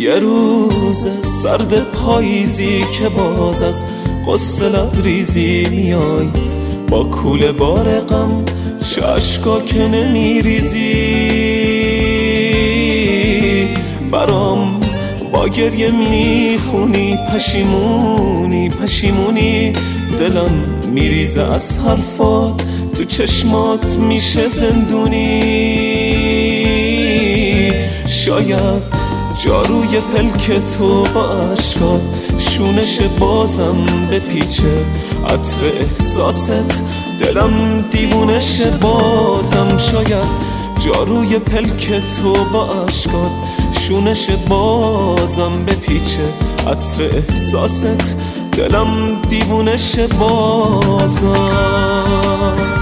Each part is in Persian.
یه روز سرد پاییزی که باز از قصه لبریزی میای، با کوله بار غم چه اشکا که نمیریزی، برام با گریه میخونی پشیمونی پشیمونی، دلم میریزه از حرفات، تو چشمات میشه زندونی. شاید جاروی پلک تو با عشقات شونش بازم بپیچه، عطر احساست دلم دیوونش بازم. شاید جاروی پلک تو با عشقات شونش بازم بپیچه، عطر احساست دلم دیوونش بازم.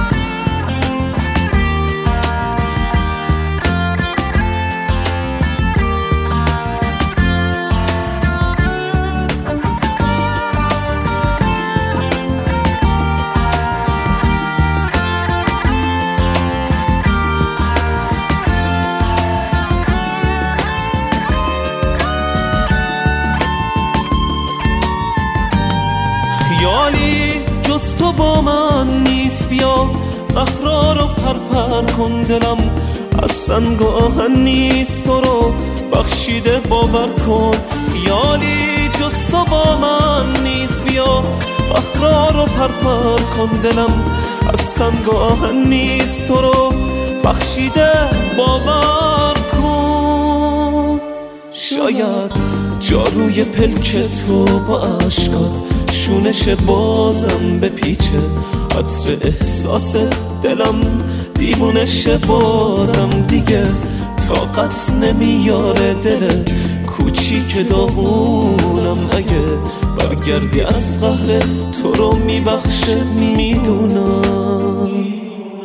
خیالی جز تو با من نیست، بیا قهرا رو پرپر کن، دلم از سنگ و آهن نیست، تو رو بخشیده باور کن. خیالی جز تو با من نیست، بیا قهرا رو پرپر کن، دلم از سنگ و آهن نیست، تو رو بخشیده باور کن. شاید جاروی پلک تو با عشقات شونش بازم بپیچه، عطر احساس دلم دیوونش بازم. دیگه طاقت نمیاره دل کوچیک داغونم، اگه برگردی از قهرت تو رو میبخشه میدونم.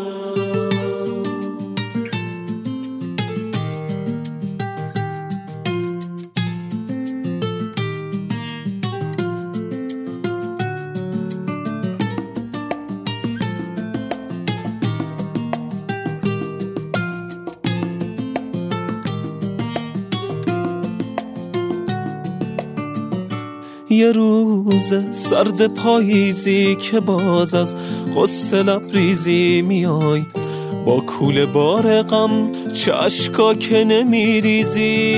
یه روز سرد پاییزی که باز از قصه لبریزی میای، با کوله بار غم چه اشکا که نمیریزی،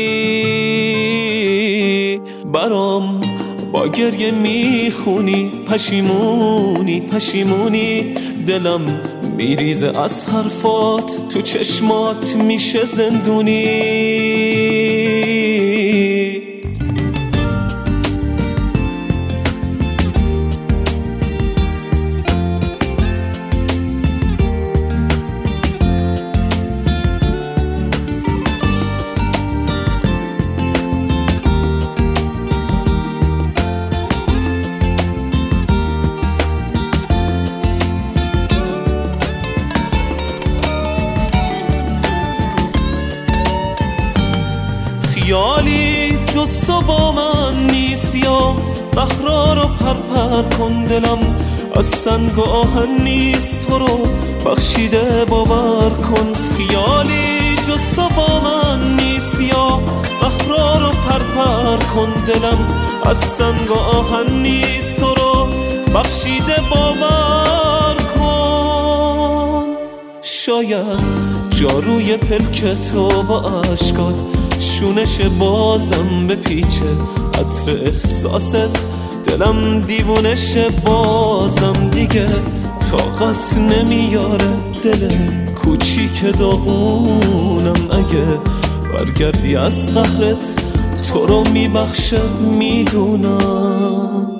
برام با گریه میخونی پشیمونی پشیمونی، دلم میریزه از حرفات، تو چشمات میشه زندونی. خیالی جز تو با من نیست، بیا قهرا رو پرپر کن، دلم از سنگ و آهن نیست، تو رو بخشیده باور کن. خیالی جز تو با من نیست، بیا قهرا رو پرپر کن، دلم از سنگ و آهن نیست، تو رو بخشیده باور کن. شاید جاروی پلک تو با عشقات شونش بازم بپیچه، عطر احساست دلم دیوونش بازم. دیگه طاقت نمیاره دل کوچیک داغونم، اگه برگردی از قهرت تو رو میبخشه میدونم.